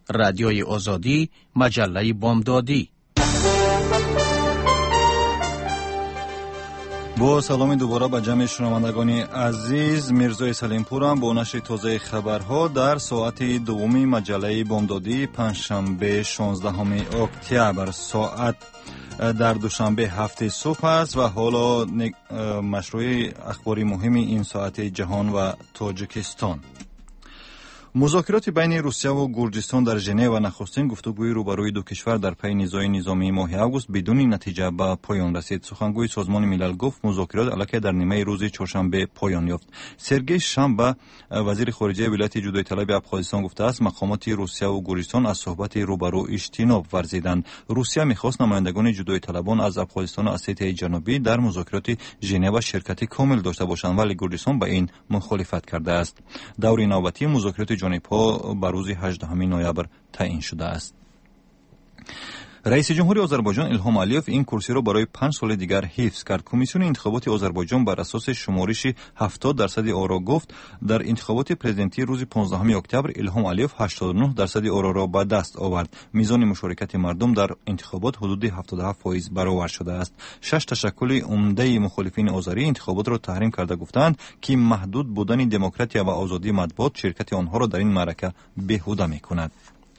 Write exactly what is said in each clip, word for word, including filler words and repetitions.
رادیوی آزادی، مجله بامدادی. با سلام دوباره به جمع شنوندگان عزیز، میرزای سلیمپورم با نشر تازه خبرها در ساعت دومی مجله بامدادی پنجشنبه شانزدهم اکتبر ساعت در دوشنبه هفته صبح است و حالا مشروع اخباری مهمی این ساعت جهان و تاجیکستان. مذاکرات بین روسیه و گرجستان در ژنو نخستین گفتگوی روبروی دو کشور در پی نزاع نظامی ماه اوگوست بدون نتیجه به پایان رسید. سخنگوی سازمان ملل گفت مذاکرات الکی در نیمه روز چهارشنبه پایان یافت. سرگئی شامبا وزیر خارجه ولایت جدایی طلب افغانستان گفته است مقامات روسیه و گرجستان از صحبت روبرو اجتناب ورزیدند. روسیه می‌خواست نمایندگان جدایی طلبان از افغانستان و اسیای جنوبی در مذاکرات ژنو شرکت کامل داشته باشند ولی گرجستان به این مخالفت کرده است. دور نوبتی مذاکرات جانب‌ها بر روز هجدهم نوامبر تعیین شده است. رئیس جمهوری آذربایجان الهام علیوف این کرسی را برای پنج سال دیگر حفظ کرد. کمیسیون انتخابات آذربایجان بر اساس شمارش هفتاد درصد آرا گفت در انتخابات پرزیدنتی روز پانزدهم اکتبر الهام علیوف هشتاد و نه درصد آرا را به دست آورد. میزان مشارکت مردم در انتخابات حدود هفتاد و هفت درصد برآورد شده است. شش تشکل عمده مخالفین آذری انتخابات را تحریم کرده گفتند که محدود بودن دموکراسی و آزادی مطبوعات شرکت آنها را در این معرکه بیهوده می‌کند.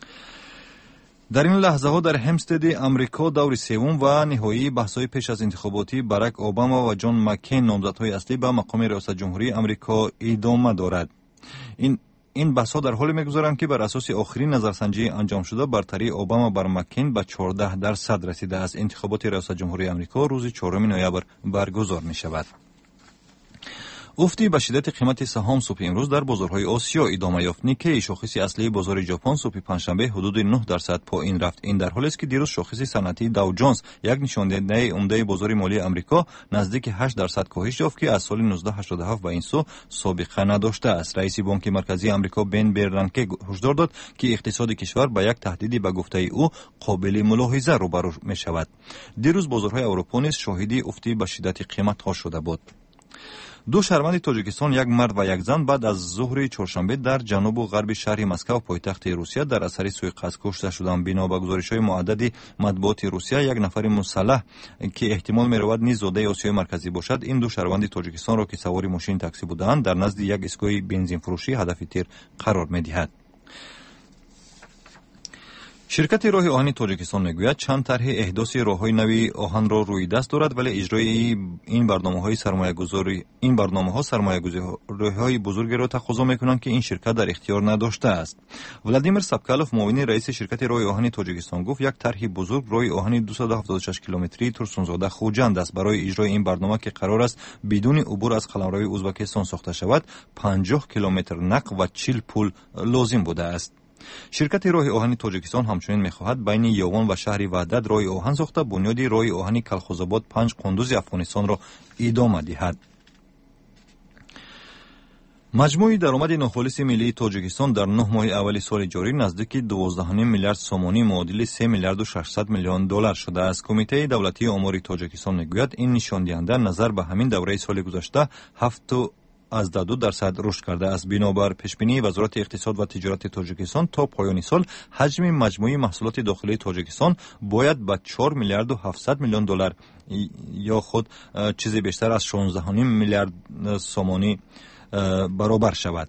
در این لحظه ها در همستد امریکا دور سوم و نهایی بحث‌های پیش از انتخاباتی باراک اوباما و جان مکین نامزدهای اصلی به مقام ریاست جمهوری امریکا ادامه دارد. این این بحث‌ها در حالی می‌گذرند که بر اساس آخرین نظرسنجی انجام شده برتری اوباما بر مکین به چهارده درصد رسیده است. انتخابات ریاست جمهوری امریکا روز چهارم نوامبر برگزار می‌شود. افتی به شدت قیمت سهام صبح امروز در بازارهای آسیا ادامه یافت. نیکی شاخص اصلی بازار ژاپن صبح پنجشنبه حدود نه درصد پایین رفت. این در حالی است که دیروز شاخص صنعتی داو جونز یک نشان‌دهنده عمده بازار مالی آمریکا نزدیک هشت درصد کاهش یافت که از سال نوزده هشتاد و هفت و این سو سابقه نداشته است. رئیس بانک مرکزی آمریکا بن برنانکه هشدار داد که اقتصاد کشور به یک تهدیدی به گفته او قابل ملاحظه روبرو می‌شود. دیروز بازارهای اروپا نیز شاهد افتی به شدت قیمت‌ها شده بود. دو شهروند تاجیکستان یک مرد و یک زن بعد از ظهر چهارشنبه در جنوب و غرب شهر مسکو پایتخت روسیه در اثر سوءقصد کشته شدند. بنا به گزارش‌های معدد مطبوعات روسیه یک نفر مسلح که احتمال می‌رود نیز زاده آسیای مرکزی باشد این دو شهروند تاجیکستان را که سوار ماشین تاکسی بودند در نزد یک ایستگاه بنزین فروشی هدف تیر قرار می‌دهد. شرکت راه آهن تاجیکستان میگوید چند طرح احداث راه‌های نوی آهن را روی دست دارد ولی اجرای این برنامه‌های سرمایه‌گذاری این برنامه‌ها سرمایه‌گذاری‌های بزرگی را تقاضا می‌کنند که این شرکت در اختیار نداشته است. ولادیمیر سابکالوف معاون رئیس شرکت راه آهن تاجیکستان گفت یک طرح بزرگ راه آهن دویست و هفتاد و شش کیلومتری ترسونزاده خوجند است. برای اجرای این برنامه که قرار است بدون عبور از قلمرو ازبکستان ساخته شود پنجاه کیلومتر نقل و چهل پل لازم بوده است. شرکت راه آهن تاجیکستان همچنین می‌خواهد بین یوان و شهر وحدت راه آهن ساخته بنیاد راه آهن کلخوزآباد پنج قندوز افغانستان را ادامه دهد. مجموع درآمد ناخالص ملی تاجیکستان در نه ماه اول سال جاری نزدیک دوازده و نیم میلیارد سومانی معادل سه میلیارد و ششصد میلیون دلار شده است. کمیته دولتی آمار تاجیکستان میگوید این نشان دهنده نظر به همین دوره سال گذشته هفت از دو درصد رشد کرده است. بنابر پیشبینی وزارت اقتصاد و تجارت تاجیکستان تا پایان سال حجم مجموعی محصولات داخلی تاجیکستان باید به چهار میلیارد و هفتصد میلیون دلار یا خود چیزی بیشتر از شانزده و نیم میلیارد سومانی برابر شود.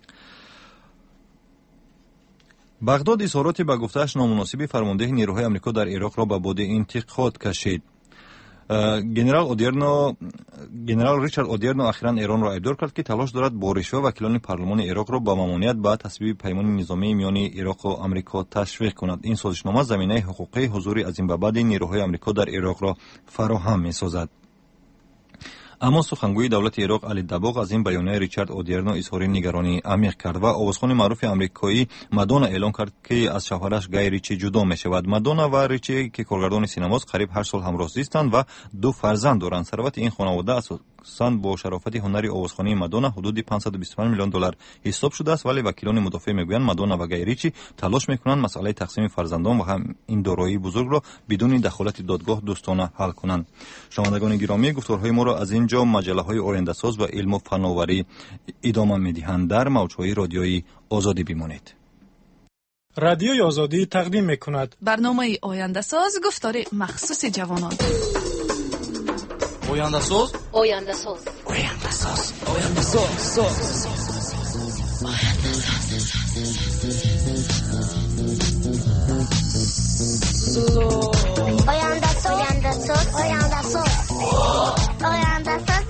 بغداد اظهارات به گفته‌اش نامناسب فرمانده نیروهای آمریکا در عراق را به باد انتقاد کشید. گنرال اودیرنو گنرال ریچارد اودیرنو اخیراً ایران را ادعا کرد که تلاش دارد با رشوه وکیلان پارلمان عراق را با ممانعت به تصویب پیمان نظامی میان عراق و آمریکا تشویق کند. این سازشنامه زمینه حقوقی حضور از این به بعد نیروهای آمریکا در عراق را فراهم می‌سازد. اما سخنگوی دولت عراق علی دباغ از این بیانیه ریچارد اودیرنو اظهار نگرانی عمیق کرد و آوازخوان معروف آمریکایی مادونا اعلام کرد که از شوهرش گای ریچی جدا می‌شود. مادونا و ریچی که کارگردان سینماست قریب هشت سال همراه زیستند و دو فرزند دارند. ثروت این خانواده اساساً با شرافت هنری آوازخوانی مادونا حدود پانصد و بیست و پنج میلیون دلار حساب شده است ولی وکیلان مدافع میگویند مادونا و گای ریچی تلاش می‌کنند مسئله تقسیم فرزندان و هم این دارایی بزرگ را بدون دخالت دادگاه دوستانه حل کنند. شنوندگان گرامی گفتارهای ما را از اینجا مجله‌های آینده ساز و علم و فناوری ادامه می‌دهند. در موج‌های رادیویی آزادی بمانید. رادیوی آزادی تقدیم می‌کند برنامه آینده ساز گفتار مخصوص جوانان. آینده ساز آینده ساز آینده ساز آینده ساز آینده ساز آینده ساز آینده ساز آینده ساز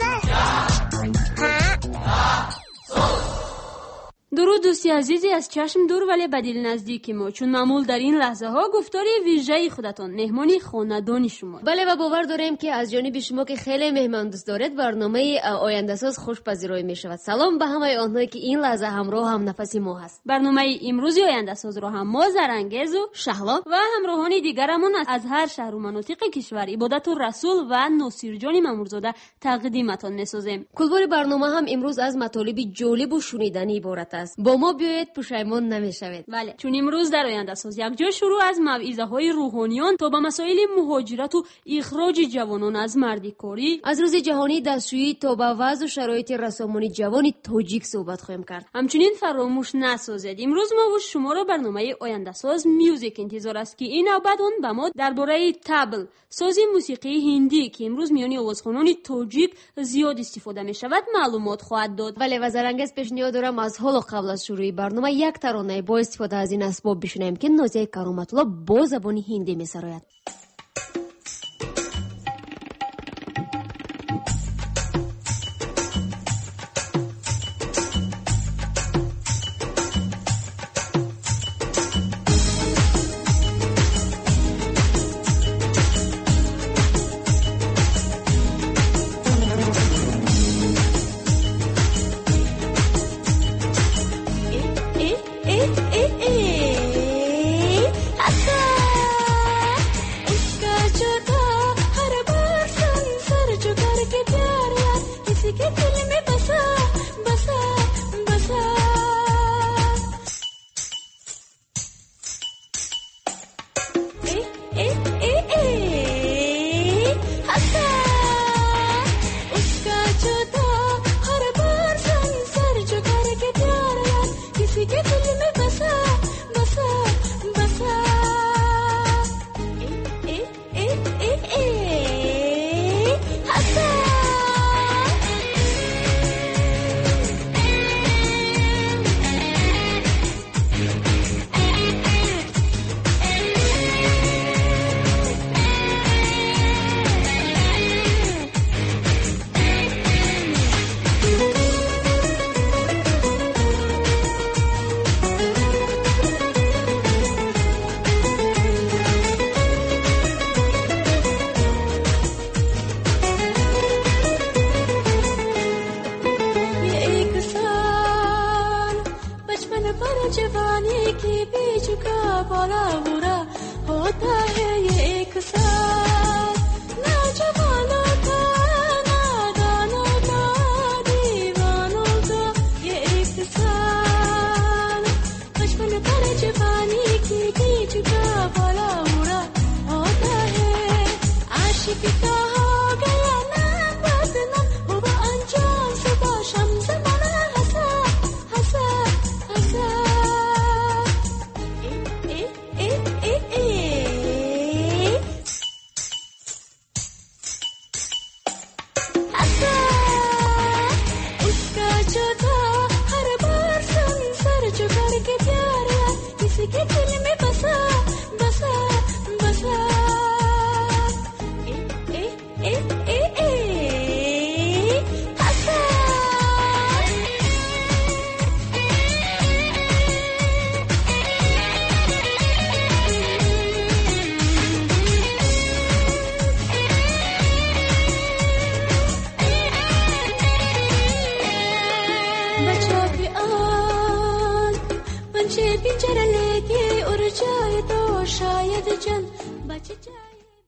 درود دوستی عزیزی از چشم دور ولی بدیل نزدیک ما، چون معمول در این لحظه ها گفتاری ویژه خودتان مهمانی خاندانی شما. بله و باور داریم که از جانب شما که خیلی مهمان دوست دارید برنامه آینده ساز خوش پذیرایی می شود. سلام به همه آنهایی که این لحظه همراه هم نفسی ما هست. برنامه امروزی آینده ساز را هم ما زرانگیز و شهلا و همراهان دیگرمون از هر شهر و مناطق کشور عبادت رسول و ناصر جان مامورزاده تقدیمتان می‌سازیم. کلبار برنامه هم امروز از مطالب جالب و شنیدنی عبارت است. با ما بیایید پشیمان نمیشوید. بله، چون امروز در آینده ساز یک جا شروع از موعظه های روحانیان تا به مسائل مهاجرت و اخراج جوانان از مردکاری، از روز جهانی دستشویی تا به وضع و شرایط رسانه‌ای جوان تاجیک صحبت خواهیم کرد. همچنین فراموش نسازید امروز ما و شما را برنامه آینده ساز میوزیک انتظار است که این نوبت اون به ما درباره تبل، ساز موسیقی هندی که امروز میانی آوازخوانان تاجیک زیاد استفاده می شود معلومات خواهد داد. ولی وزرانگیز پیشنهاد دارم از حال قبل از شروع برنامه یک ترانه با استفاده از این اسباب بشنویم که نازیه کرامت الله با زبان هندی می‌سراید.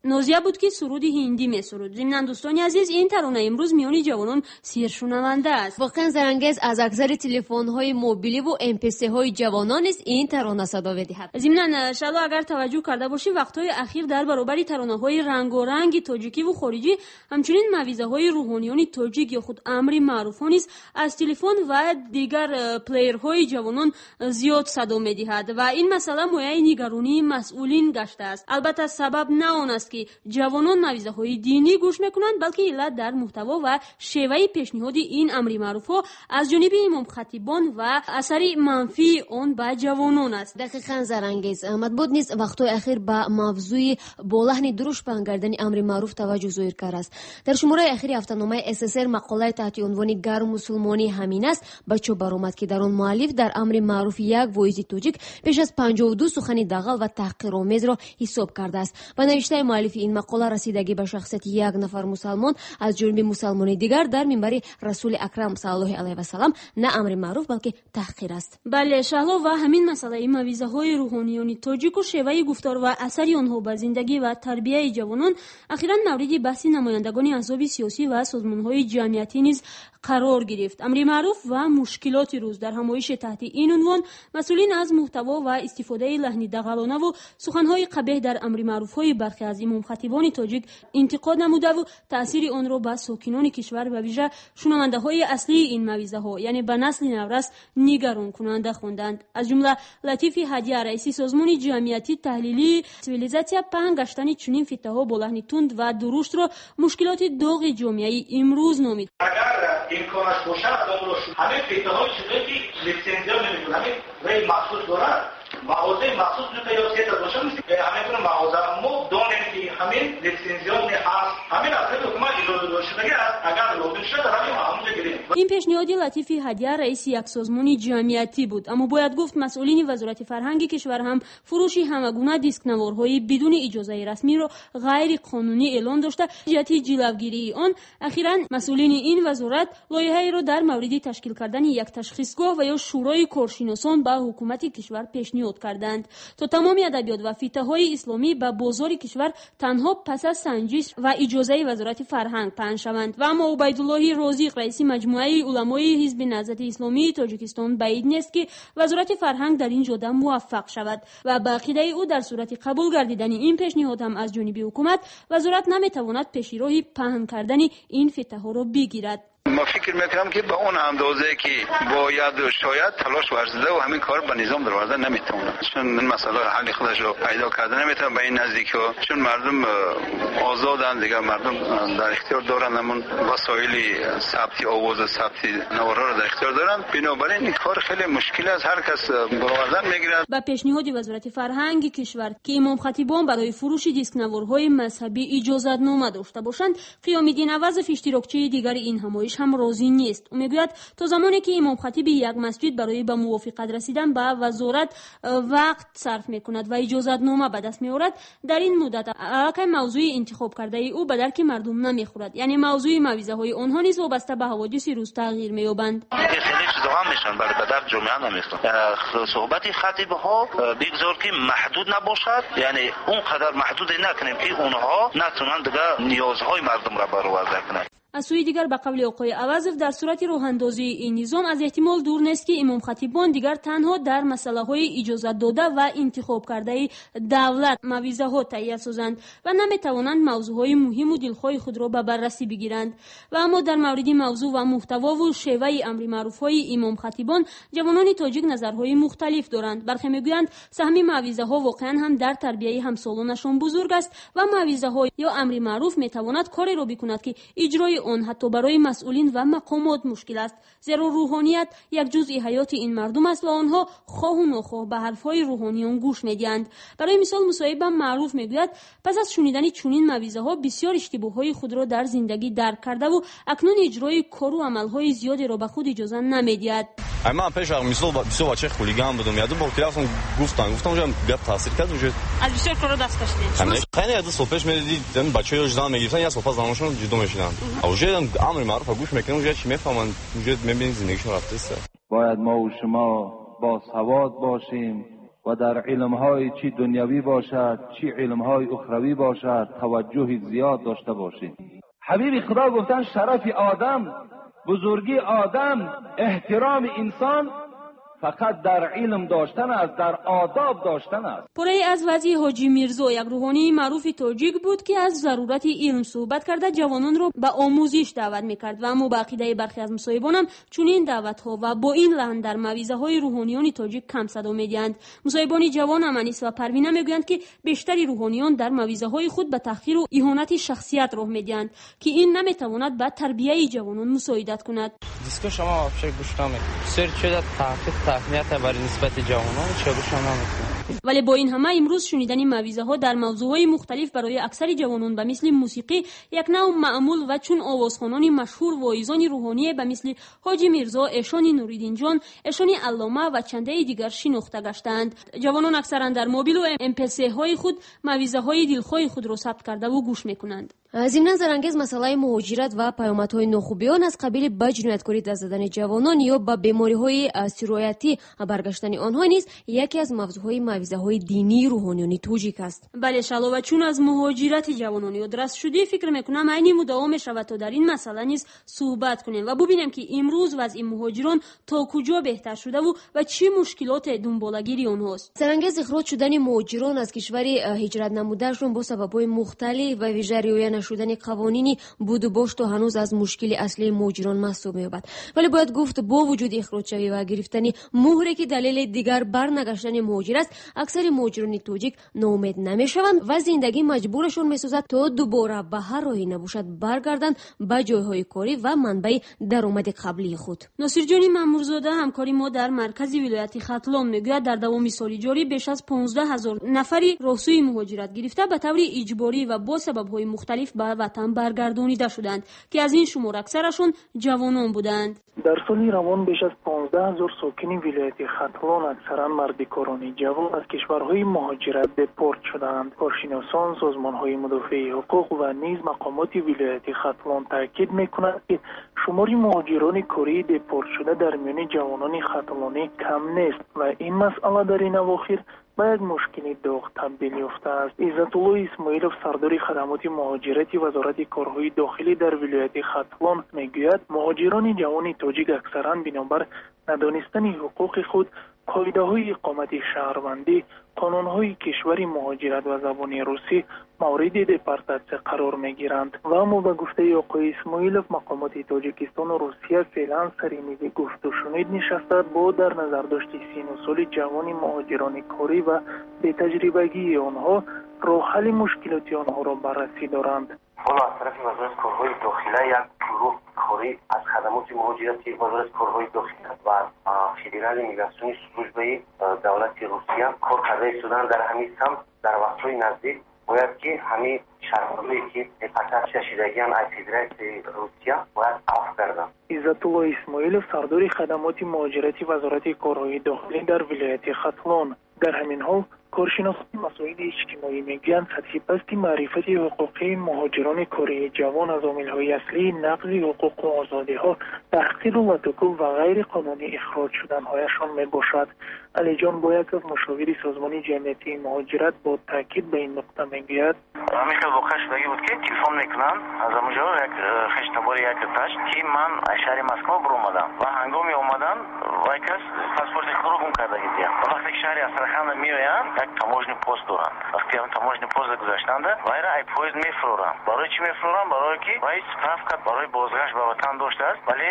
نازیه بود که سرود هندی میسرود. ضمن دوستان عزیز این ترانه امروز میان جوانان سیرشنونده است. واقعا زرنگیز از اکثر تلفن‌های موبیلی و ام پی سی های جوانان است این ترانه صدا بدهد. ضمن شالا اگر توجه کرده باشی وقت‌های اخیر در برابر ترانه‌های رنگارنگ تاجیکی و خارجی همچنین مویزه‌های روحانیان تاجیک یا خود امری معروفان است از تلفن و دیگر پلیرهای جوانان زیاد صدا می‌دهد و این مسئله مویای نگرانی مسئولین گشته است. البته سبب نه آن است که جوانان مویزه‌های دینی گوش می‌کنند بلکه علت در محتوا و شیوه پیشنهاد این امری معروف‌ها از جانب امام خطیبان و اثر منفی آن به جوانان است. دقیقاً زرنگیز احمد بود نیست وقت‌های اخیر با موضوع با لحن دروش بانگردن امر معروف توجه ظاهر کرده است. در شماره اخیر هفته‌نامه اس اس ار مقاله تحت عنوان گرم مسلمانی همین است به چوب برآمد که در آن مؤلف در امر معروف یک وایز تاجیک بیش از پنجاه و دو سخن دغل و تحقیرآمیز را حساب کرده است. با نوشته مؤلف این مقاله رسیدگی به شخصیت یک نفر مسلمان از جانب مسلمان دیگر در منبر رسول اکرم صلی الله علیه و سلام نه امر معروف بلکه تحقیر است. بله شهلا و همین مسئله مویزه‌های روحانیان تاجیک و شیوه گفتار و اثر آنها به زندگی و تربیت جوانان اخیراً مورد بحث نمایندگان احزاب سیاسی و سازمان‌های جمعیتی نیز قرار گرفت. امر معروف و مشکلات روز در همایش تحت این عنوان مسئولین از محتوا و استفاده لحن دغلانه و سخن‌های قبیح در امر معروف‌های برخی از امام خطیبان تاجیک انتقاد نموده و تأثیر آن را به ساکنان کشور و ویژه شنونده‌های اصلی این مویزه‌ها یعنی به نسل نورس نگران کننده خواندند. از جمله لطیف هدیه رئیس سازمان جمعیتی تحلیلی سیویلیزاسیا پهن گشتن چنین فتواها با لحن تند و درشت را مشکلات داغ جامعه امروز نامید. امکانش باشه آدم رو همه فتواهای چیزایی که لیسنزیا نمی‌کنه همه رای مخصوص داره مغازه مخصوص دو تا یا سه تا باشه میشه همه مغازه ما دونیم که همه لیسنزیا نه هست همه از حکومت اجازه داشته اگر لازم شد همه همون گیریم. این پیشنهاد لطیف هدیه رئیس یک سازمان جمعیتی بود اما باید گفت مسئولین وزارت فرهنگ کشور هم فروش همگونه دیسک نوارهای بدون اجازه رسمی را غیر قانونی اعلام داشته. جهت جلوگیری آن اخیراً مسئولین این وزارت لایحه‌ای را در مورد تشکیل کردن یک تشخیصگاه و یا شورای کارشناسان به حکومت کشور پیشنهاد کردند تا تمام ادبیات و فتواهای اسلامی به بازار کشور تنها پس از سنجش و اجازه وزارت فرهنگ پهن شوند. و اما عبیدالله رازق رئیس مجموعه علمای حزب نهضت اسلامی تاجیکستان بعید نیست که وزارت فرهنگ در این جهت موفق شود و به عقیده او در صورت قبول گردیدن این پیشنهاد هم از جانب حکومت وزارت نمیتواند پیشروی پهن کردن این فتواها را بگیرد. ما فکر میکنم که به اون اندازه که باید شاید تلاش ورزیده و همین کار به نظام دروازه نمیتونه چون این مسئله حل خودش رو پیدا کرده نمیتونه به این نزدیکی چون مردم آزادن دیگه مردم در اختیار دارن همون وسایل ثبت آواز ثبت نوارا رو در اختیار دارن بنابراین این کار خیلی مشکل است هر کس بروازن میگیره. با پیشنهاد وزارت فرهنگ کشور که امام خطیبان برای فروش دیسک نوارهای مذهبی اجازه نامه داشته باشند قیام‌الدین وظیف اشتراکچی دیگر این همایش هم راضی نیست. او میگوید تا زمانی که امام خطیب یک مسجد برای به موافقت رسیدن به وزارت وقت صرف میکند و اجازت نامه به دست میآورد در این مدت علاقه موضوع انتخاب کرده او به درک مردم نمیخورد یعنی موضوع موعظه های آنها نیز وابسته به حوادث روز تغییر مییابند. خیلی چیزا هم میشن برای به درک جامعه نمیخورد. صحبت خطیب ها بگذار که محدود نباشد یعنی اون قدر محدود نکنیم که اونها نتونن دیگه نیازهای مردم را برآورده کنند. از سوی دیگر به قول آقای عوضف در صورت راهاندازی این نظام از احتمال دور نیست که امام خطیبان دیگر تنها در مسئله های اجازت داده و انتخاب کرده دولت موعظه ها تهیه سازند و نمیتوانند موضوع های مهم و دلخواه خود را به بررسی بگیرند. و اما در مورد موضوع و محتوا و شیوه امر معروف های امام خطیبان جوانان تاجیک نظرهای مختلف دارند. برخی میگویند سهم موعظه ها واقعا هم در تربیت همسالانشان بزرگ است و موعظه ها یا امر معروف میتواند کاری را بکند که اجرای آن حتی برای مسئولین و مقامات مشکل است زیرا روحانیت یک جزء حیات این مردم است و آنها خواه و ناخواه به حرفهای روحانیان گوش میدهند. برای مثال مصیب معروف میگوید پس از شنیدن چنین موعظه ها بسیار اشتباههای خود را در زندگی درک کرده و اکنون اجرای کار و عملهای زیادی را به خود اجازه نمیدهد. من پیش از مثال بسیار بچه خلیگان بودم یادم با طرفم گفتن گفتم اونجا گپ تاثیر کرد اونجا از بسیار کارا دست کشیدین. خیلی از صبحش میدید بچه‌ها جدا میگیرن یا صبح زمانشون جدا میشدن. اونجا امر معروف گوش میکنن اونجا چی میفهمن اونجا میبینید زندگیشون رفته است. باید ما و شما با سواد باشیم و در علمهای چی دنیوی باشد چی علمهای اخروی باشد توجه زیاد داشته باشیم. حبیب خدا گفتن شرف آدم، بزرگی آدم، احترام انسان فقط در علم داشتن است، در آداب داشتن است. پره از وضعی حاجی میرزا، یک روحانی معروف تاجیک بود که از ضرورت علم صحبت کرده جوانان را به آموزش دعوت میکرد و اما به عقیده برخی از مصاحبان هم چنین دعوت ها و با این لحن در موعظه های روحانیان تاجیک کم صدا میگویند. مصاحبان جوان امانیس و پروینه میگویند که بیشتری روحانیان در موعظه های خود به تحقیر و اهانت شخصیت راه میدهند که این نمیتواند به تربیت جوانان مساعدت کند. دیسکو شما چه گوش نمیکنید؟ سر شده تحقیق تقنیت برای نسبت جوانان چه گوش نمیکنید؟ ولی با این همه امروز شنیدن موعظه ها در موضوعهای مختلف برای اکثر جوانان به مثل موسیقی یک نوع معمول و چون آوازخوانان مشهور واعظان روحانی به مثل حاجی میرزا، ایشان نوریدین جان، ایشان علامه و چنده دیگر شناخته گشتند. جوانان اکثرا در موبیل و ام پی سی های خود موعظه های دلخواه خود را ثبت کرده و گوش میکنند. ضمن زرانگیز مسئله مهاجرت و پیامدهای ناخوبیان از قبیل به جنایتکاری دست زدن جوانان یا به بیماری‌های سرایتی برگشتن آنها نیز یکی از موضوعهای موعظه‌های دینی روحانیان تاجیک است. بله شلو، چون از مهاجرت جوانان یادرس شده فکر میکنم عینی مداوم شود تا در این مسئله نیز صحبت کنیم و ببینیم که امروز وضع مهاجران تا کجا بهتر شده و و چه مشکلات دنبالگیری آنهاست. زرانگیز اخراج شدن مهاجران از کشوری هجرت نمودهشون با سبب‌های مختلف و ویژه رعایت شدن قوانینی بود و باش تا هنوز از مشکل اصلی مهاجران محسوب می‌یابد. ولی باید گفت با وجود اخراج شوی و گرفتن مهری که دلیل دیگر برنگشتن مهاجر است، اکثر مهاجران تاجیک ناامید نمی‌شوند و زندگی مجبورشون می‌سازد تا دوباره به هر راهی نباشد برگردند به جای‌های کاری و منبع درآمد قبلی خود. ناصر جان مامورزاده همکاری ما در مرکز ولایت ختلان میگوید در دوام سال جاری بیش از پانزده هزار نفری راهسوی مهاجرت گرفته به طور اجباری و با سبب‌های مختلف به وطن برگردانیده شدند که از این شمار اکثرشون جوانان بودند. در سال روان بیش از پانزده هزار ساکن ولایت ختلان اکثرا مردکاران جوان از کشورهای مهاجرت دپورت شدند. کارشناسان، سازمان‌های مدافع حقوق و نیز مقامات ولایت ختلان تاکید می‌کنند که شمار مهاجران کاری دپورت شده در میان جوانان ختلانی کم نیست و این مسئله در این اواخر به یک مشکل داغ تبدیل یافته است. عزت الله اسماعیلوف سردار خدمات مهاجرتی وزارت کارهای داخلی در ولایت ختلان میگوید مهاجران جوان تاجیک اکثرا بنابر ندانستن حقوق خود قاعده‌های اقامت شهروندی، قانون‌های کشور مهاجرت و زبان روسی مورد دپورتاسیون قرار می‌گیرند و اما به گفته آقای اسماعیلوف مقامات تاجیکستان و روسیه فعلا سر میز گفت و شنود نشسته با در نظر داشت سن و سال جوان مهاجران کاری و به تجربگی آنها راه حل مشکلات آنها را بررسی دارند. حالا از طرف وزارت کارهای داخلی یک گروه کاری از خدمات مهاجرتی وزارت کارهای داخلی و فدرال میگراسیون سلوجبه دولت روسیه کار کرده ایستادن در همین سمت در وقتهای نزدیک باید که همین شهروندانی که پسر شدگیان از فدرال روسیه باید عفو کردن. عزت الله اسماعیلوف سردار خدمات مهاجرتی وزارت کارهای داخلی در ولایت ختلان در همین حال کارشناسان مسائل اجتماعی میگویند سطح پست معرفت حقوقی مهاجران کاری جوان از عامل‌های اصلی نقض حقوق و آزادی‌ها، تحقیر و تکل و غیر قانونی اخراج شدن‌هایشان میباشد. علی جان باید از مشاور سازمان جمعیتی مهاجرت با تاکید به این نقطه میگوید همیشه واقعا شدگی بود که تلفن میکنن از اونجا یک خشتباری یک تاش که من شهر مسکو برو اومدم و هنگامی اومدن و کس پاسپورت خود رو گم کرده گیدیم و وقتی شهر استرخان میویان یک تماشنی پست دارن وقتی هم تماشنی پست گذاشتنده وایرا ای پویز میفرورن برای چی میفرورن برای که وای سپافکت برای بازگشت به وطن داشته است ولی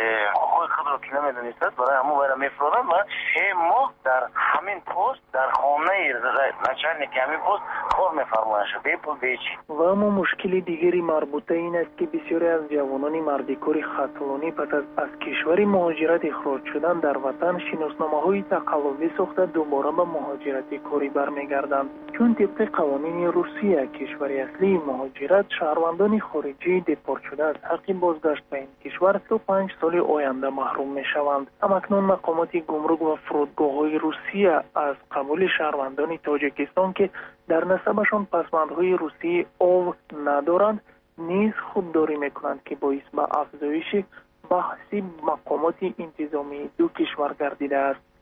خود خود رو که نمیدونیست برای همون وایرا میفرورن و سه ماه در همین پست در خانه نچرنی که همین پست کار میفرمایند شد بیپول بیچی و اما مشکل دیگری مربوطه این است که بسیاری از جوانان مردکار ختلانی پس از از کشور مهاجرت اخراج شدن در وطن شناسنامه‌های تقلبی ساخته دوباره به مهاجرت کاری برمیگردند چون طبق قوانین روسیه کشور اصلی مهاجرت شهروندان خارجی دپورت شده از حق بازگشت به این کشور تا پنج سال آینده محروم میشوند. همکنون مقامات گمرک و فرودگاه‌های روسیه از قبول شهروندان تاجیکستان که در نسبشان پسماندهای روسی او ندارند نیز خودداری میکنند که باعث به افزایش بحثی مقامات انتظامی دو کشور گردیده است.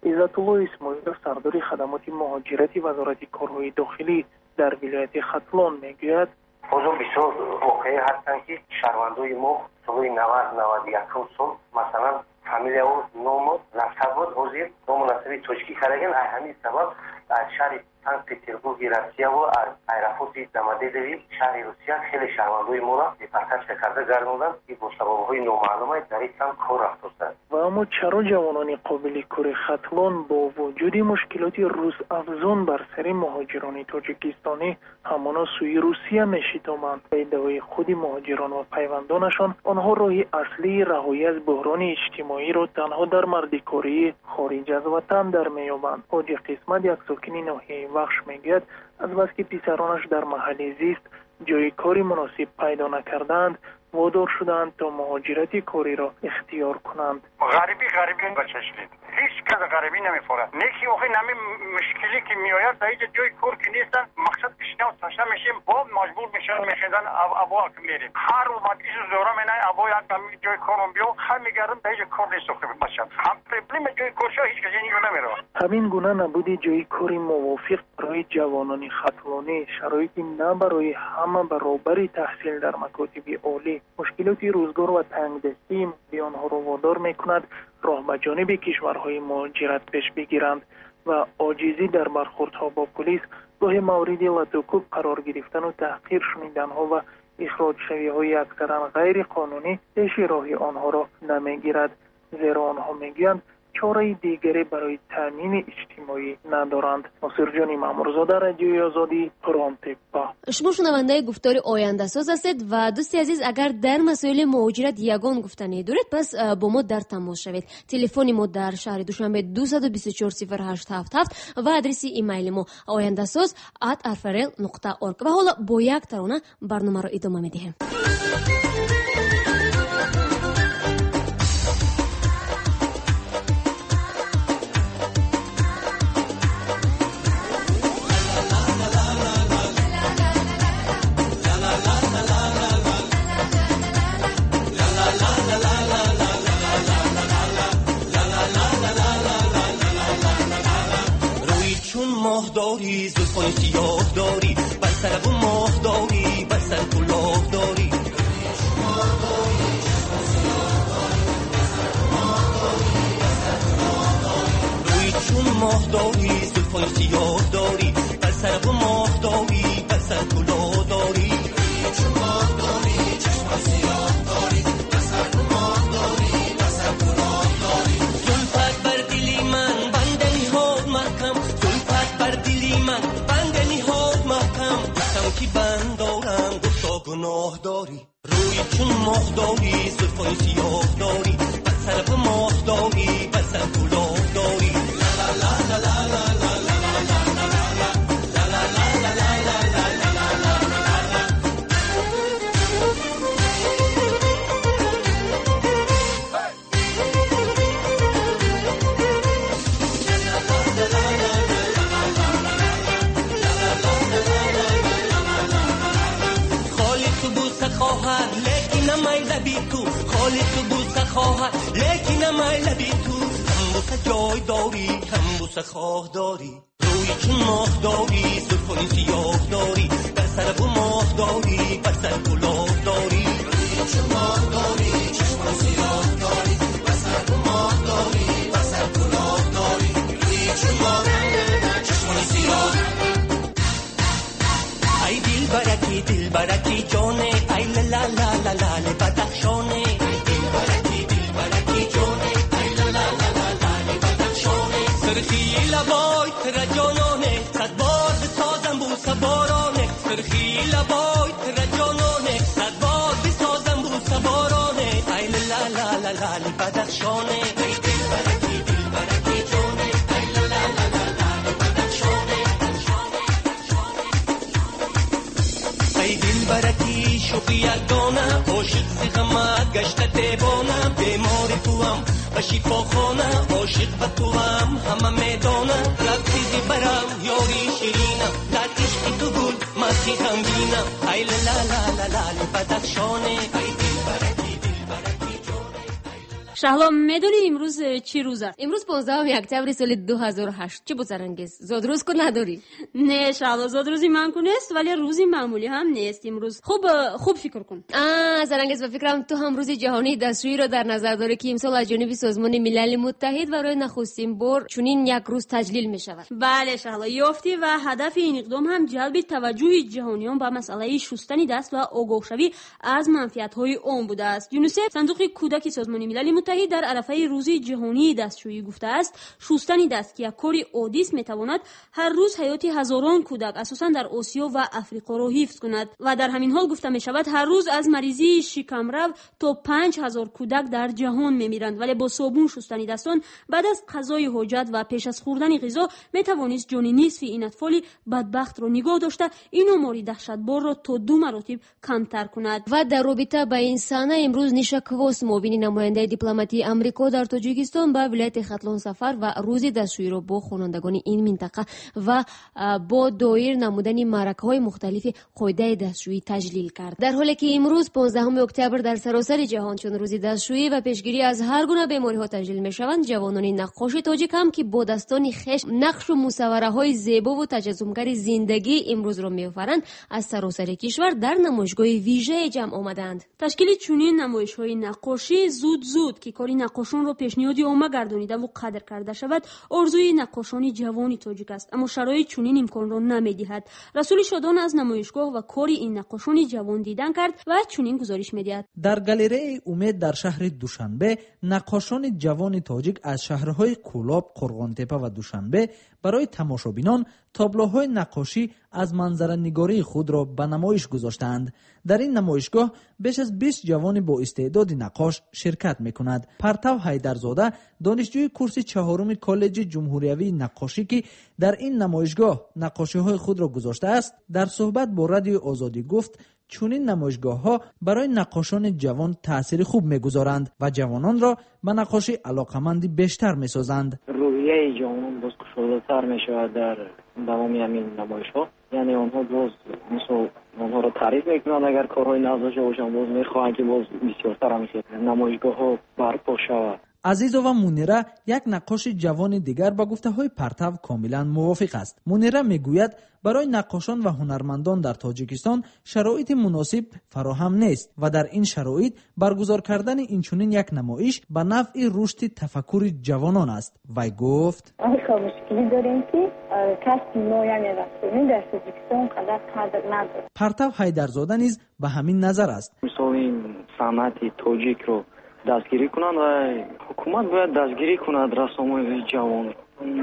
عزت‌الله اسماعیلov سردار خدمات مهاجرتی وزارت کارهای داخلی در ولایت ختلان میگوید حضور بسیار واقعی هستند که شهروندای ما سال نود نود و یک سال مثلا فامیلیا و نام نسب بود حضور نام نسبی توشکی کردن همین سبب از شهر سن پترزبورگ روسیه و از ایرپورت دامادیدوی شهر روسیه خیلی شهروندای ما را دیپورتاسیون کرده گردوندند که با سبب‌های نامعلوم در این سن کار رفتند. و اما چرا جوانان قابل کار ختلان با وجود مشکلات روز افزون بر سر مهاجران تاجیکستانی همانا سوی روسیه میشتابند؟ به ادعای خود مهاجران و پیوندانشان آنها راه اصلی رهایی از بحران اجتماعی را تنها در مردکاری خارج از وطن در میابند. حاجی قسمت یک ساکن ناحیه وخش میگوید از بس که پسرانش در محل زیست جای کاری مناسب پیدا نکردند وادار شدند تا مهاجرت کاری را اختیار کنند. غریبی غریبی بچشید هیچ کس غریبی نمیفوره نیکی آخه نمی مشکلی که میآید در اینجا جای کار که نیستن مقصد پیشنهاد و تشا میشیم با مجبور میشن میخیدن ابا که میریم هر اومدیش زورا منای ابا یک جای کارم بیو خر میگردم در اینجا کار نیست خو بچم هم پرابلم جای کارشا هیچ کسی نمیره. همین گونه نبود جای کاری موافق برای جوانان ختلانی شرایطی نه برای همه برابر تحصیل در مکاتب عالی مشکلات روزگار و تنگدستی به آنها را وادار میکند راه به جانب کشورهای مهاجرت پیش بگیرند و عاجزی در برخوردها با پلیس گاهی مورد لطوکوب قرار گرفتن و تحقیر شنیدنها و اخراج شویهای اکثرا غیر قانونی پیش راه آنها را نمیگیرد، زیرا آنها میگویند چاره دیگری برای تامین اجتماعی ندارند. ناصر جان مامورزاده، رادیوی آزادی، تورنتو. شما شنونده گفتار آینده ساز هستید و دوستی عزیز اگر در مسائل مهاجرت یگان گفتنی دارید پس با ما در تماس شوید. تلفن ما در شهر دوشنبه دو دو چهار صفر هشت هفت هفت و آدرس ایمیل ما آینده ساز ات ارفرل نقطه اورگ. و حالا با یک ترانه برنامه را ادامه میدیم. داری زلفان سیاه داری بر سر و ماه داری بر سر کلاه داری روی چون ماه داری زلفان سیاه داری بر سر و ماه داری بر سر کلاه داری چون ماه داری چشم سیاه داری بر سر و ماه داری بر سر کلاه داری زلفت بر دلی من بندنی ها محکم بر دلی من بندنی ها محکم گفتم که بند دارم گفتا گناه داری روی چون ماه داری زلفان سیاه داری بر سر و ماه داری بر سر کلاه داری لا لا لا لا لا لا خالی تو بوسه خواهد لیکن امای لبی تو هم بوسه جای داری هم بوسه خواه داری روی چون ماه داری زلفان سیاه داری بر سر و ماه داری بر سر کلاه داری روی چون ماه داری چشم سیاه داری بر سر و ماه داری بر سر کلاه داری روی چون ماه چشم سیاه ای دل برکی دل برکی جانه ای لا لا لا لا لا بدخشانه سرخی لبای تر جانانه صد بار بسازم بوسه بارانه سرخی لبای تر جانانه صد بار بسازم بوسه بارانه ای لا لا لا لا بدخشانه ای دل برکی دل برکی جانه ای لا لا لا لا بدخشانه ای دل برکی شوقی یگانه عاشق سیغمت گشت دیوانه بیمار توام و شفاخانه عاشق به توام همه میدانه لبزیزی برم یاری شیرینه در عشق تو گل مسیح غمگینه ای لا لا لا لا بدخشانه ای دل برکی دل برکی جانه. شهلا میدونی امروز چی روز است؟ امروز پانزدهم اکتبر سال دو هزار و هشت. چه بود سرانگیز؟ زاد روز کو نداری؟ نه شهلا زاد روزی من کو نیست ولی روزی معمولی هم نیست امروز. خوب خوب فکر کن. آ سرانگیز به فکرم تو هم روز جهانی دستشویی رو در نظر داری که امسال از جانب سازمان ملل متحد برای نخستین بار چنین یک روز تجلیل می شود. بله شهلا یافتی و هدف این اقدام هم جلب توجه جهانیان به مسئله شستن دست و آگاه شوی از منفعت‌های عام بوده است. یونیسف صندوق کودک سازمان ملل متحد در عرفه روز جهانی دستشویی گفته است شستن دست که یک کار عادی است میتواند هر روز حیات هزاران کودک اساساً در آسیا و افریقا را حفظ کند و در همین حال گفته می شود هر روز از مریضی شکمرو تا پنج هزار کودک در جهان میمیرند ولی با صابون شستن دستان بعد از قضای حاجت و پیش از خوردن غذا میتوانست جان نصف این اطفال بدبخت را نگاه داشته این آمار دهشتبار را تا دو مراتب کمتر کند. و در رابطه با این سانه امروز نیشا کواس معاون نماینده دیپلماتی آمریکا در تاجیکستان به ولایت ختلان سفر و روز دستشویی را با خوانندگان این منطقه و با دایر نمودن معرکه‌های مختلف قاعده دستشویی تجلیل کرد. در حالی که امروز پانزدهم اکتبر در سراسر جهان چون روز دستشویی و پیشگیری از هر گونه بیماری‌ها تجلیل می‌شوند جوانان نقاش تاجیک هم که با دستان خویش نقش و مصوره‌های زیبا و تجسمگر زندگی امروز را می‌آفرند از سراسر کشور در نمایشگاه ویژه جمع آمدند. تشکیل چنین نمایش‌های نقاشی زود زود که کاری نقاشان را پیشنهاد عامه گردانیده و قدر کرده شود آرزوی نقاشان جوانی تاجیک است اما شرایط چنین امکان را نمی‌دهد. رسول شادان از نمایشگاه و کاری این نقاشان جوان دیدن کرد و چنین گزارش می‌دهد. در گالری امید در شهر دوشنبه نقاشان جوان تاجیک از شهرهای کولاب، قرغانتپه و دوشنبه برای تماشابینان تابلوهای نقاشی از منظره‌نگاری خود را به نمایش گذاشتند. در این نمایشگاه بیش از بیست جوان با استعداد نقاش شرکت می‌کند. پرتو حیدرزاده دانشجوی کورس چهارم کالج جمهوریوی نقاشی که در این نمایشگاه نقاشی‌های خود را گذاشته است در صحبت با رادیو آزادی گفت چنین نمایشگاه‌ها برای نقاشان جوان تأثیر خوب می‌گذارند و جوانان را به نقاشی علاقه‌مندی بیشتر می‌سازند. روحیه جوانان باز گشاده‌تر می‌شود در دوام همین نمایش‌ها. یعنی آنها باز مثل آنها را تعریف می‌کنند اگر کارهای نازش باشند باز می‌خواهند که باز بسیارتر همیشه نمایشگاه‌ها برپا شود. عزیزووا مونیره یک نقاش جوان دیگر با گفته‌های پرتو کاملا موافق است. مونیره میگوید برای نقاشان و هنرمندان در تاجیکستان شرایط مناسب فراهم نیست و در این شرایط برگزار کردن این چنین یک نمایش به نفع رشد تفکر جوانان است. وی گفت آمریکا مشکلی داریم که کسی نویان رسمی در تاجیکستان قدر قدر نداره. پرتو حیدرزاده نیز به همین نظر است. مثلا این صنعت تاجیک رو دستگیری کنند و حکومت باید دستگیری کند رسامای جوان.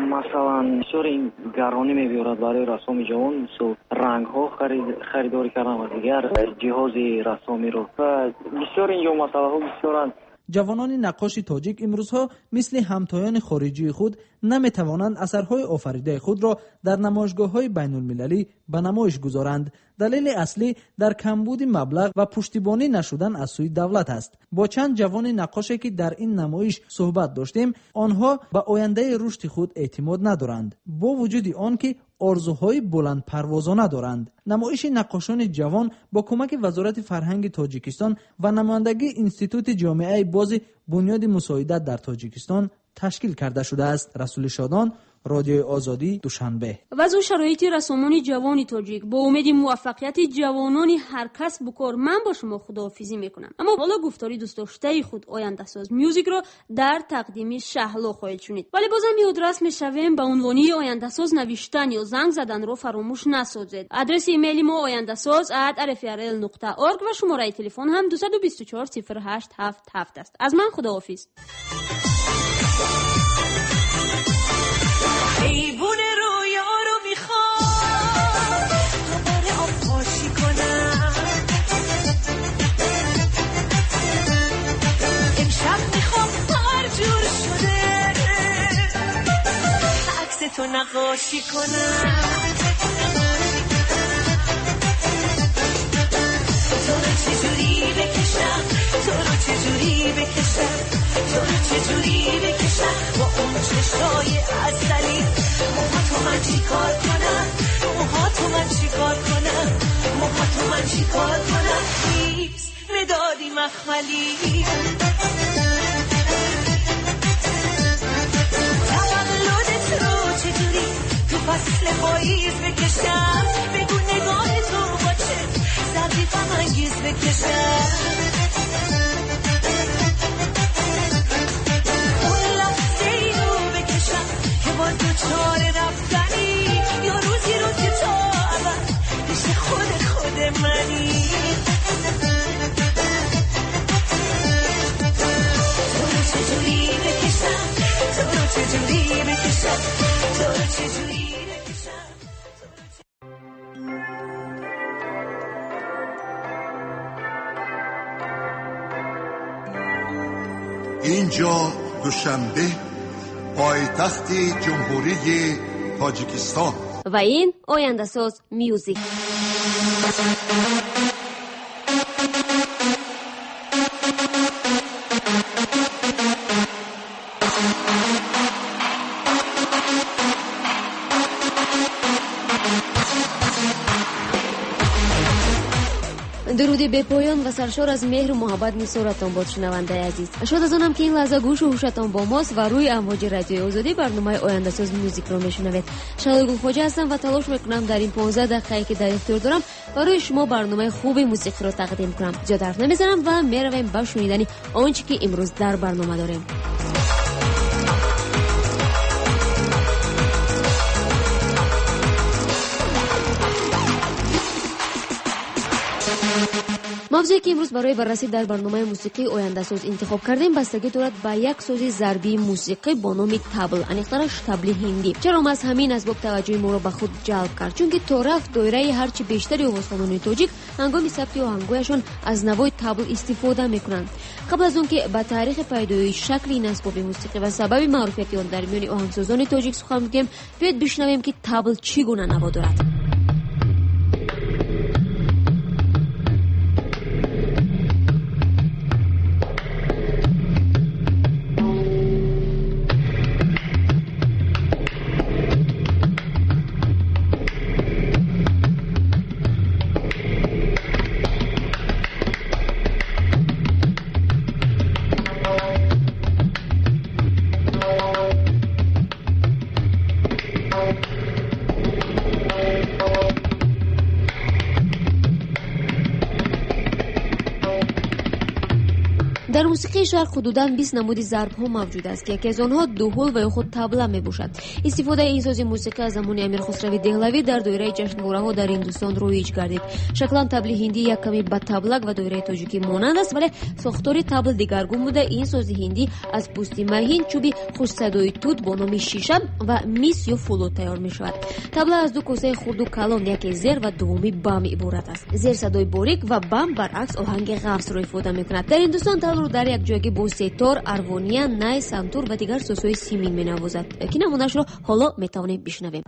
مثلا بسیار این گرانی می‌بیارد برای رسام جوان مثل رنگ ها خرید خریداری کردن و دیگر جهاز رسامی رو و بسیار اینجا مسئله ها بسیارند. جوانان نقاش تاجیک امروزها مثل همتایان خارجی خود نمیتوانند اثرهای آفریده خود را در نمایشگاه‌های بین‌المللی به نمایش گذارند. دلیل اصلی در کمبود مبلغ و پشتیبانی نشدن از سوی دولت است. با چند جوان نقاشی که در این نمایش صحبت داشتیم، آنها به آینده رشد خود اعتماد ندارند، با وجود آنکه آرزوهای بلند پروازانه دارند. نمایش نقاشان جوان با کمک وزارت فرهنگ تاجیکستان و نمایندگی انستیتوت جامعه باز بنیاد مساعدت در تاجیکستان تشکیل کرده شده است. رسول شادان، رادیو آزادی، دوشنبه. وضع شرایط رسامان جوانی تاجیک با امید موفقیت جوانان هر کس بکار من با شما خداحافظی میکنم. اما حالا گفتاری دوست داشته خود آینده ساز میوزیک رو در تقدیم شهلا خواهید شنید. ولی بازم یادرس میشویم به عنوانی آینده ساز نوشتن یا زنگ زدن رو فراموش نسازید. آدرس ایمیل ما آینده ساز ات ار اف ار ال نقطه اورگ و شماره تلفن هم دو دو چهار صفر هشت هفت هفت است. از من خداحافظ. ایوون رویا رو میخوام دوباره آب پاشی کنم امشب میخوام هر جور شده عکس تو نقاشی کنم تو رو چجوری بکشم تو رو چجوری بکشم تو رو چجوری بکشم با اون چشای ازلی موهاتو من چی کار کنم موهاتو من چی کار کنم موهاتو من چی کار کنم نیست مدادی مخملی فصل پاییز بکشم بگو نگاه تو با چه زردی فهنگیز بکشم اون لحظه ای رو بکشم که با دو چار رفتنی یا روزی رو که تو اول پیش خود خود منی تو رو چجوری بکشم تو رو چجوری بکشم تو رو چجوری بکشم اینجا دوشنبه پایتخت جمهوری تاجیکستان و این آینده ساز میوزیک. درودی به پایان و سرشار از مهر و محبت می‌سپارم با شنونده عزیز. شاد از آنم که این لحظه گوش و هوشتان با ماست و روی امواج رادیوی آزادی برنامه آینده ساز میوزیک رو میشنوید. شادی گلخواجه هستم و تلاش میکنم در این پانزده دقیقه‌ای که در اختیار دارم برای شما برنامه خوب موسیقی رو تقدیم کنم. زیاد حرف نمیزنم و میرویم با شنیدن آنچه که امروز در برنامه داریم. موضوعی که امروز برای بررسی در برنامه موسیقی آینده ساز انتخاب کردیم بستگی دارد به یک ساز ضربی موسیقی با نام تبل، انیخترش تبل هندی. چرا از همین اسباب توجه ما را به خود جلب کرد؟ چون که تا رفت دایره هرچی بیشتری آوازخوانان تاجیک هنگام ثبت آهنگایشان از نوای تبل استفاده میکنند. قبل از اون که به تاریخ پیدایش شکل این اسباب موسیقی و سبب معرفت آن در میان آهنگسازان تاجیک سخن بگیم، بیاید بشنویم که تبل چگونه نوا دارد. در موسیقی شرق حدوداً بیست نمود ضرب ها موجود است که یکی از آنها دوحل و خود طبله می باشد. استفاده این ساز موسیقی از زمان امیر خسروی دهلوی در دایره جشنواره ها در هندوستان رایج گردید. شکلاً طبل هندی یک کمی به طبلک و دایره تاجیکی مانند است، ولی ساختار طبل دیگرگون بوده. این ساز هندی از پوستی مهین، چوبی خوش صدای توت با نام شیشم و میس یا فلوت تیار می شود. طبله از دو کاسه خرد و کلان، یکی زیر و دومی بم عبارت است. زیر صدای باریک و بم برعکس آهنگ قفس را ایفاده می کند. در هندوستان طبل در یک جایگی با سیتار، اروانیا، نای، سنتور و دیگر سازهای سیمین می نوازد که نمونه‌اش را حالا می توانیم بشنویم.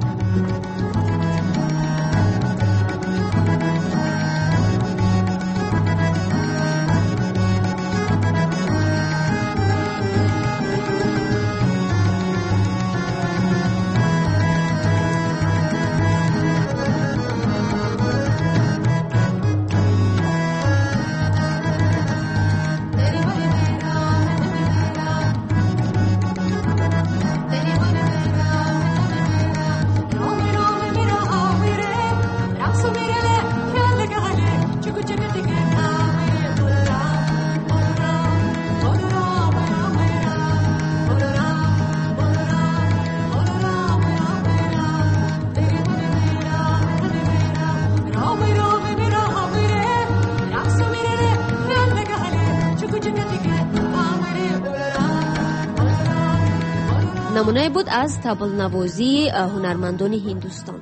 نمونه بود از طبل نوازی هنرمندان هندوستان.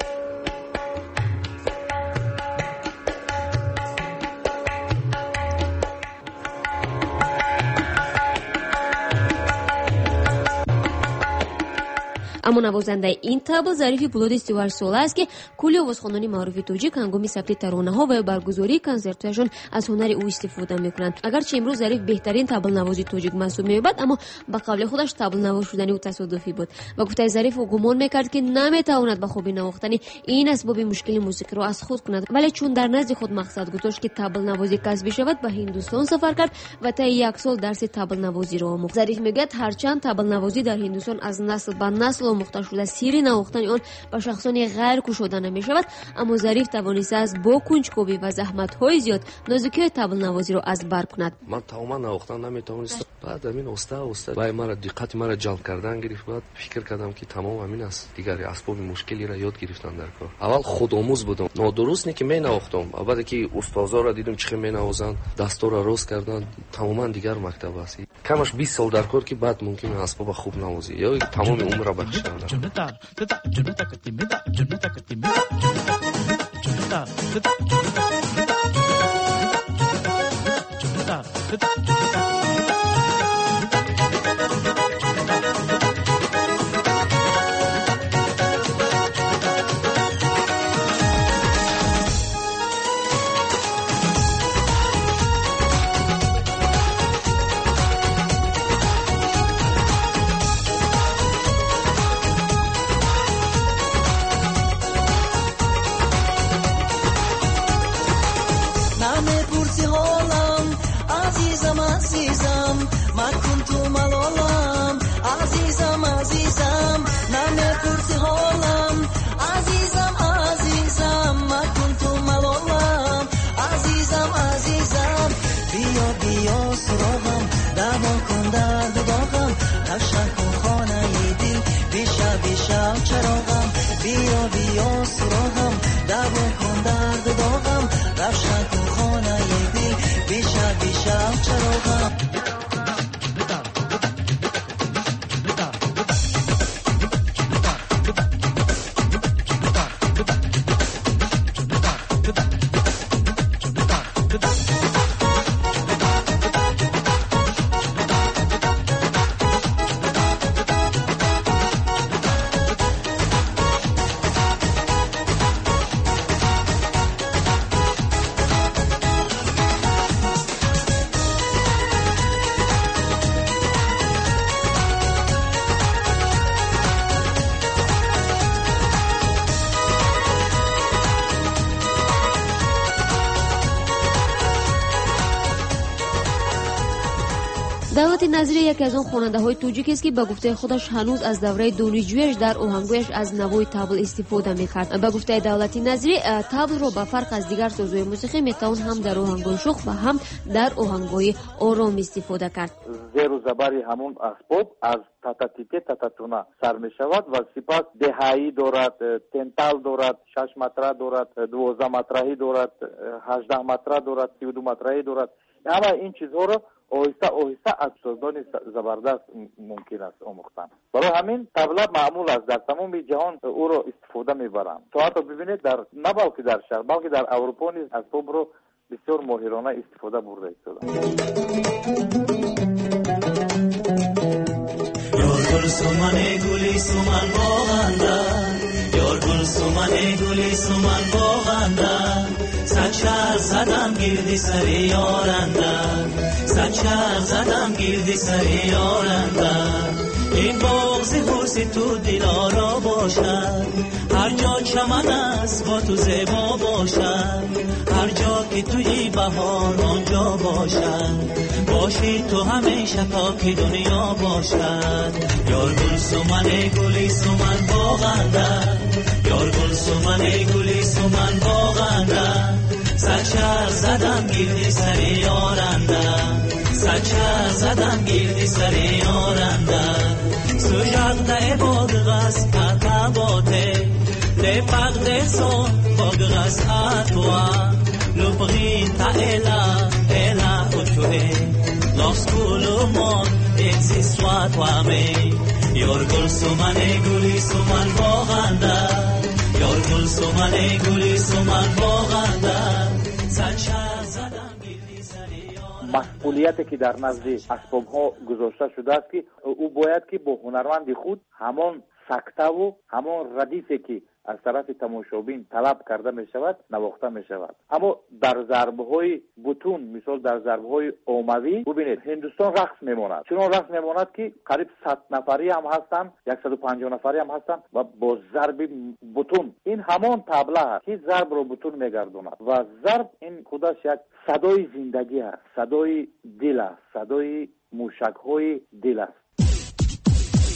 اما نوازنده این طبل ظریف پولاد سی و هشت ساله است که کلی آوازخوانان معروف تاجیک هنگام ثبت ترانه‌ها و برگزاری کنسرت‌هایشان از هنر او استفاده می‌کنند. اگرچه امروز ظریف بهترین طبل نوازی تاجیک محسوب می‌شود، اما به قول خودش طبل نواز شدن او تصادفی بود و گفته ظریف او گمان می‌کرد که نمی‌تواند به خوبی نواختن این اسباب مشکل موسیقی را از خود کند، ولی چون در نزد خود مقصد گذاشت که طبل نوازی کسب شود، به هندوستان سفر کرد و تا یک سال درس طبل نوازی را آموخت. ظریف میگه هرچند طبل نوازی در هندوستان از نسل به نسل آموخته شده. سیر نواختن آن به شخصان غیر کشوده نمی شود، اما ظریف توانسته است با کنجکاوی و زحمت های زیاد نازکی طبل نوازی را از بر کند. من تماما نواختن نمی توانستم. بعد همین استا استا وای مرا دقت مرا جلب کردن گرفت. بعد فکر کردم که تمام همین است، دیگر اسباب مشکلی را یاد گرفتن در کار. اول خودآموز بودم، نادرست نی که می نواختم. بعد که استادا را دیدم چه می نوازند، دستور را راست کردن، تماما دیگر مکتب است. کمش بیست سال در کار که بعد ممکن است اسباب خوب نوازی یا تمام عمر را بخشیدن. دولت نظری یکی از آن خواننده های توجیک است که به گفته خودش هنوز از دوره دانشجویش در آهنگویش از نوای طبل استفاده می‌کرد. به گفته دولت نظری طبل را به فرق از دیگر سازهای موسیقی میتوان هم در آهنگ‌های شوخ و هم در آهنگ‌های آرام استفاده کرد. زیر و زبری همون اسباب از تاتاتیته تاتاتونا سر می شود و سپس دهایی دارد، تنتال دارد، شش متره دارد، دوازده مترهی دارد، هجده متره دارد، سی و دو مترهی دارد. همه این چیزها را آهسته آهسته از استادان زبردست ممکن است آموختن. برای همین طبله معمول است، در تمام جهان او را استفاده میبرند. تو حتی ببینید در نه بلکه در شرق بلکه در اروپا نیز اسباب را بسیار ماهرانه استفاده برده شده. یار گل سومن گلی سومن باغنده، یار گل سومن گلی سومن باغنده، صد شهر زدم گردی سر یارنده، صد شهر زدم گردی سر یارنده. این بغض حرس تو دلارا باشد، هر جا چمن است با تو زیبا باشد، هر جا که توی بهار آنجا باشد، باشی تو همیشه تا که دنیا باشد. یار گل سومن گلی سومن باغنده، یار گل سومن گلی سومن باغنده، صد شهر زدم گردی سر یارنده، صد شهر زدم گردی سر یارنده. سجاده بادغس اتباته لفقد سون بادغس اتوا لبغین تا الا الا اتوه لاسکولومون ایزی سوات وامی. یار گل سومن گلی سومن باغنده، یار گل سومن گلی سومن باغنده، صد شهر زدم گردی سر یارنده. مسئولیتی که در نزد اسباب ها گذاشته شده است که او باید که با هنرمند خود همان سکته و همان ردیفی که از طرف تماشابین طلب کرده می شود نواخته می شود. اما در ضربه های بتون، مثال در ضربه های اوموی ببینید هندوستان رقص میماند، چون رقص میماند که قریب صد نفری هم هستند، صد و پنجاه نفری هم هستند و با ضرب بتون این همان طبله است که ضرب رو بتون میگرداند و ضرب این خودش یک صدای زندگی است، صدای دل است، صدای موشک های دل است.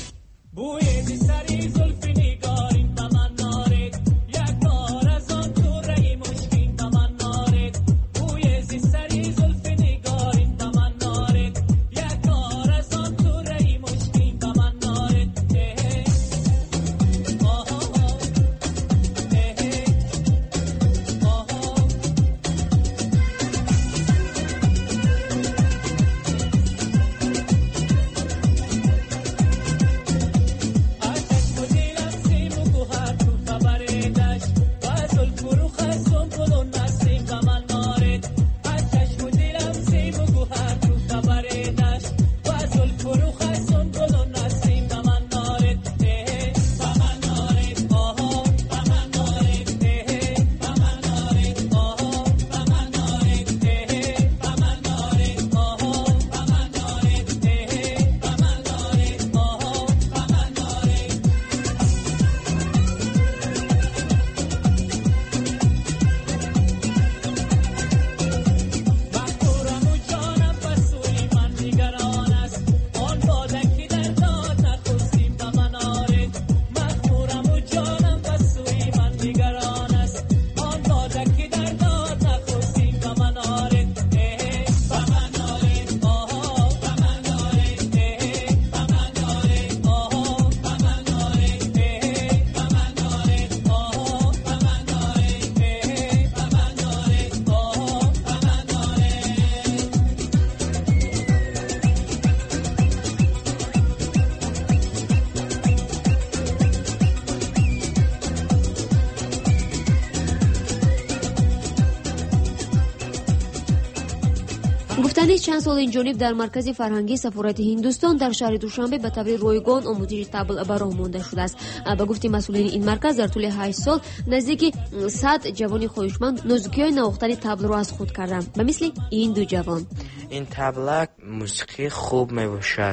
گفتنی چند سال این جانب در مرکز فرهنگی سفارت هندوستان در شهر دوشنبه به طور رایگان آموزش طبل به راه مانده شده است. به گفته مسئولین این مرکز در طول هشت سال نزدیک صد جوان خواهشمند نوزوکی‌های نواختن طبل را از خود کردند، به مثل این دو جوان. این طبلک موسیقی خوب می باشد.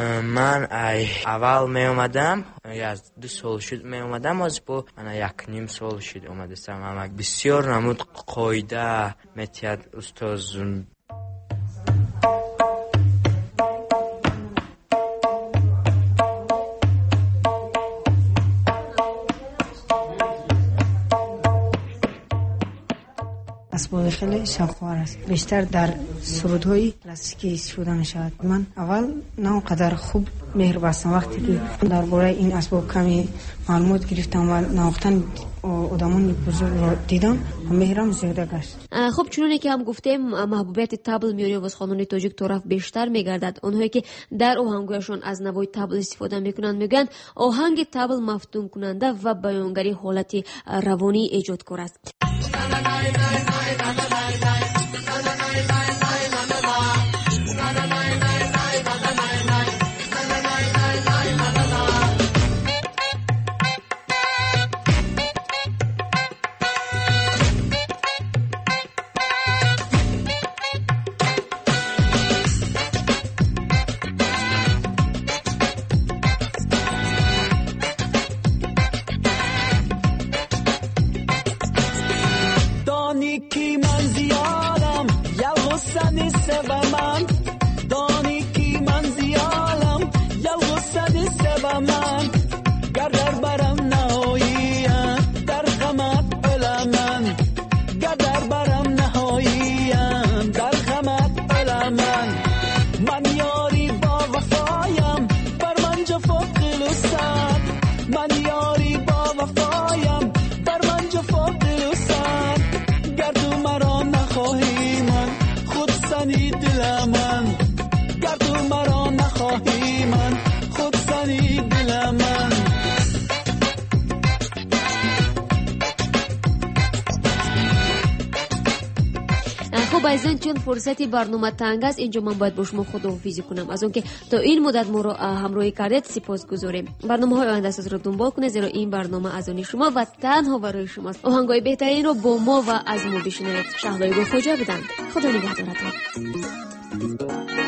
من ای اول می اومدم از دو سال شد می اومدم از با من یک نیم سال شد اومدستم. اما بسیار نمود قاعده میتید استاز اسباب خیلی شاخوار است. بیشتر در سرودهای کلاسیکی استفاده می شود. من اول نه قدر خوب مهر بستم. وقتی که درباره این اسباب کمی معلومات گرفتم و نواختن آدمان بزرگ را دیدم و مهرم زیاده گشت. خب چنانه که هم گفتیم محبوبیت طبل میان آوازخوانان تاجیک طرف بیشتر میگردد. آنهایی که در آهنگشان از نوای طبل استفاده میکنند میگن آهنگ طبل مفتون کننده و بیانگری حالتی روانی ایجاد کار است. بایزن چون فرصتی برنامه تنگ است اینجا من باید با شما خداحافظی کنم. از اون که تا این مدت ما رو همراهی کردید سپاسگزاریم. برنامه های آینده رو دنبال کنید زیرا این برنامه از آن شما و تنها برای شماست. آهنگای بهترین رو با ما و از ما بشنوید. شهلای گل خوجا بدند. خدا نگهدارتون.